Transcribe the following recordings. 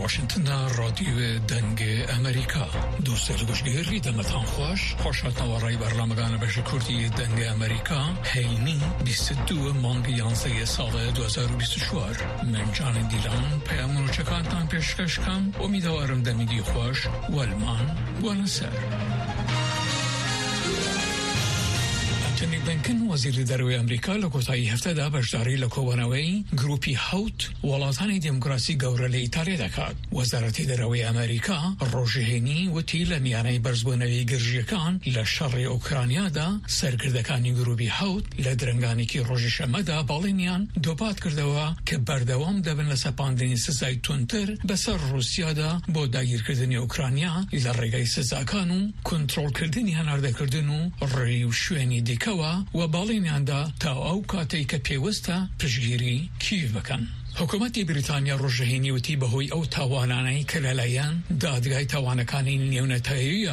واشنطن رادیو دنگ امریکا دوست گوشگیری دمتان خوشحال نوارای برنامه‌دان بخش کردی دنگ امریکا هینی 22 مانگ 11 سال 2024 من جان دیلان پیامونو چکانتان پیشکش کم امیدوارم دمیدی خوش والمان بوانسر. انتونی بلینکن وزیر دروی امریکا لکوتای هفته دا بشداری لکوانوی گروپی هاوت ولاتانی دموکراسی گورل ایتالیا دکات. وزارت دروی امریکا روجهینی و تیل میانه برزبونوی گرجیکان لشر اوکراینیا دا سرگردکانی گروپی هاوت لدرنگانی که روجش مدا بالینیان دوبات کردوا که بردوام دبن لسپاندنی سزای تونتر بسر روسیا دا با داگیر کردنی اوکراینیا لرگای سزاکانو کنترل کردنی هنرده کردنو ریوشوینی دیکوا و بالینیاندا تا او کاتی که پیوسته پشگیری کیف بکن. حکومت بریتانیا روجهینی وتی بهوی او توانانی کلالایان دادگاه توانکانی نیونتایی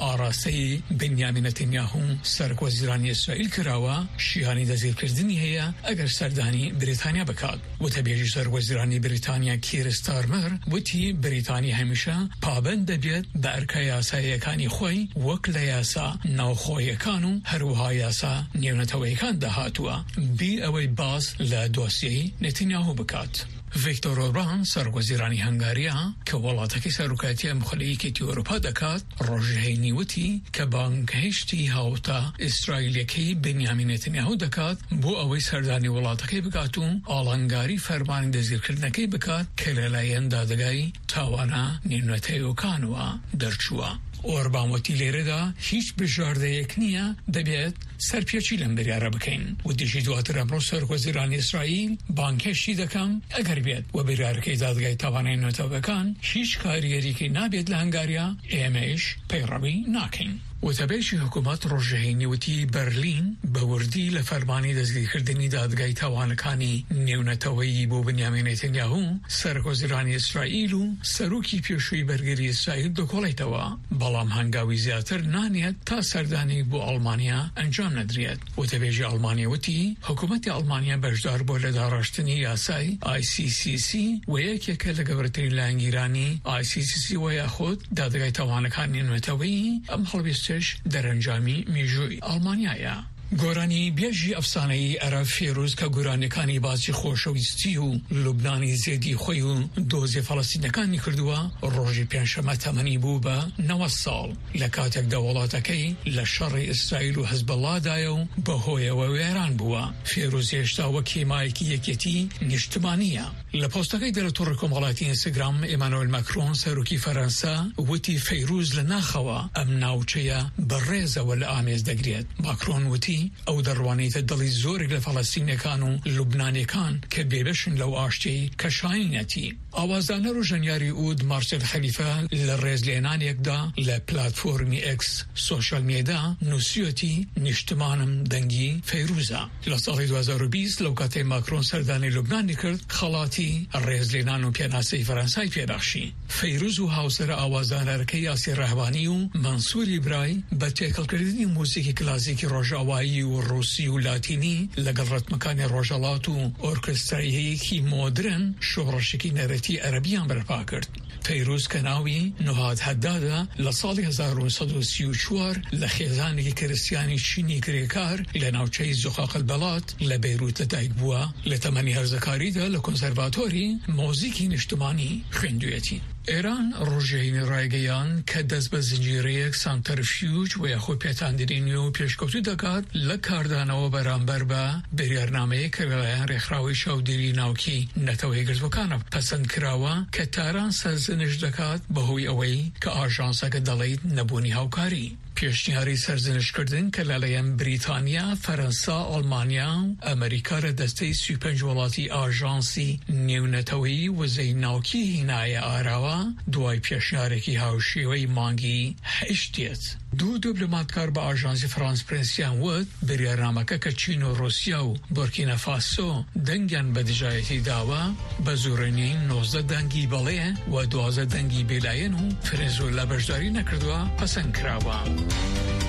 آراسی بنیامین نتانیاهو سرکوزیرانی اسرائیل کراوا شیانی دزیر کردنی هیا اگر سردانی بریتانیا بکاد و تبیجی سرکوزیرانی بریتانیا کیر ستارمر وتی بریتانیا همیشه پابند بیاد به ارکای یاسای کانی خوی وکل یاسا نو خوی کانو هر وها یاسا نیونتایی کان دهاتوا بی اوی باز لدوسیه نتانیاهو بکاد. ویکتور اوربان سرگوزیرانی هنگاریا که ولاتکی سرکاتی مخلیکی تی اروپا دکات روجهینی وتی که بانگهشتی هاوتا اسرائیلی که بنیامین نتانیاهو دکات بو اوی سردانی ولاتکی بکاتون آلانگاری فرمان دزیر کردنکی بکات که لالایان دادگاهی تاوانا نیمنتایو کانوا درچوا. اوربان وتی لیره دا هیچ بجارده یک نیا دبیت سرپیچی لندری عربکین و دیشی دواتر امرو سرگوزیرانی اسرائیل بانکشی دکم اگر بیاد و برارکی دادگاه توانای نتابکان هیچ کاریگری که نبید لهنگاریا ایمش پیروی ناکین. و تبیشی حکومت روجهینی وتی برلین بوردی لفرمانی دزگیر کردنی دادگاه توانکانی نیونتوایی بو بنیامین نتانیاهو سرگوزیرانی اسرائیلو سروکی پیشوی برگری اسرائیل دکولیتوا بلام هنگاوی زیاتر نانیت تا سردانی بو آلمانیا انجام ندرید. و تبیشی آلمانیا وتی حکومت آلمانیا بجدار بو لدارشتنی یاسای ICCC و یکی که لگورترین لانگیرانی ICCC و یا خود دادگاه توانکانی نیونتوایی امحلبیست در انجامی میجوی آلمانیایا. گورانی بیجی افسانه‌ای عرب فیروز که گورانکانی بازی خوشویستی و لبنانی زیدی خوی و دوزی فلسطینکانی کردوا روژی پنجشنبه تمنی بو به 90 سال لکاتک دولتکی لشر اسرائیل و حزب الله دایو به هوی و ایران بوا فیروز یشتا و کیمایکی یکیتی نشتمانیه لپوستکی در طور کمالات اینستاگرام ایمانوئل ماکرون سروکی فرانسه وتی فیروز لناخوا ام ناوچه برز ول آمیز دگرید. ماکرون وتی او دروانیت دلی زوری لفلسطین کانو لبنانی کان که بیبشن لو آشتی کشاینتی. آوازدان رو جنیاری اود مارسل خلیفه لرز لینان یکدا لپلاتفورمی اکس سوشال میدا نوسیوتی نشتمانم دنگی فیروزا. لسال 2020 لوکات ماکرون سردانی لبنانی کرد خلاتی رز لینان و پیاناسی فرانسای پیداخشی. فیروز و هاوسر آوازدان رکی یاسی رهبانی و منصور ابرای با تکل کردنی موسیقی کلاسیکی روژاوایی و روسی و لاتینی لگل رتمکان روژالات و ارکسترایی که مدرن شهرشکی نرتی عربیان برپا کرد. فیروز کناوی نهاد حدادا لسال 1934 لخیزانی کریستیانی چینی گریکار لناوچه زخاق البلاد لبیروت دایک بوا لتمنی هرزکاری دا لکنسرواتوری موزیکی نشتمانی خندویتی. ایران روژهین رایگیان که دست به زنجیره سانترفیوج و یخو پیتاندرینی و پیشکوتی دکات لکاردانه و برانبر با بریارنامه کرایان رخراوی شاودیری ناوکی نتوهی گرزوکانه پسند کراوه که تاران سرزنش دکات بهوی اوی که آژانسا که دلید نبونی هاوکاری. پیشنهادی سرزنش کردن که لالایان بریتانیا، فرانسه، آلمانیا، امریکا را دسته 35 ولاتی آژانسی نیونتوایی و زیناوکی هینای آراوا دوای پیشنهادی هاوشیوی مانگی هشتیت. دو دیپلماتکار با آژانس فرانس پرنسیان ود بریارنامه که چین و روسیا و بورکینافاسو دنگان به دجایتی داوا بزورنین 19 دنگی باله و 12 دنگی بیلاین و فرنزولا بجداری نکردوا پسند کراوا.